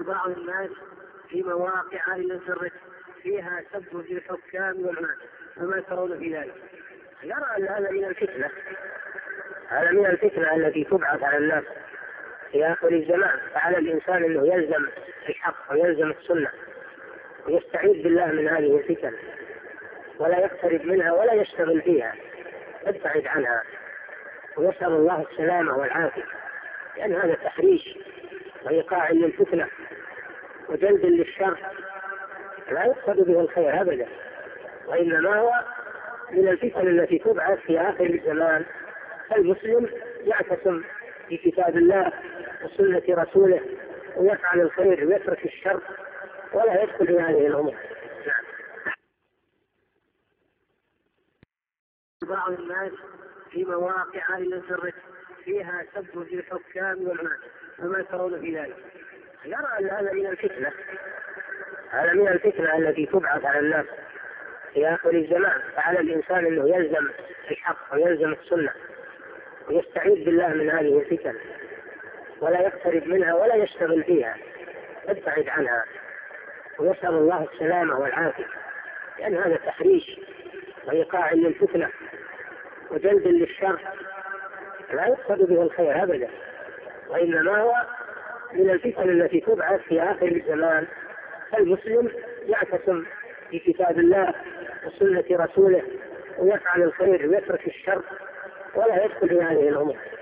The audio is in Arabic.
بعض الناس في مواقع الانترنت فيها سب للحكام والعلماء، فما ترون في ذلك؟ يرى أن هذا من الفتنة، هذا من الفتنة التي تبعث على الناس في آخر الزمان، فعلى الإنسان أنه يلزم الحق ويلزم السنة ويستعيذ بالله من هذه الفتن، ولا يقترب منها ولا يشتغل فيها، يبتعد عنها ويسأل الله السلامة والعافية، لأن هذا تحريش وإيقاع للفتنة وجلب للشر لا يقصد به الخير أبدا، وإنما هو من الفتن التي تبعث في آخر الزمان. فالمسلم يعتصم بكتاب الله وسنة رسوله ويفعل الخير ويترك الشر ولا يدخل في هذه الأمور. بعض الناس في مواقع الانترنت فيها سب للحكام والعلماء، فما ترون في ذلك؟ يرى أن هذا من الفتنة، هذا من الفتنة التي تبعث على الناس في آخر الزمان، فعلى الإنسان أنه يلزم الحق ويلزم السنة ويستعيذ بالله من هذه الفتن، ولا يقترب منها ولا يشتغل فيها، يبتعد عنها ويسأل الله السلامة والعافية، لأن هذا تحريش وإيقاع للفتنة وجلب للشر لا يقصد به الخير أبدا، وإنما هو من الفتن التي تبعث في آخر الزمان. فالمسلم يعتصم بكتاب الله وسنة رسوله ويفعل الخير ويترك الشر ولا يدخل في هذه الأمور.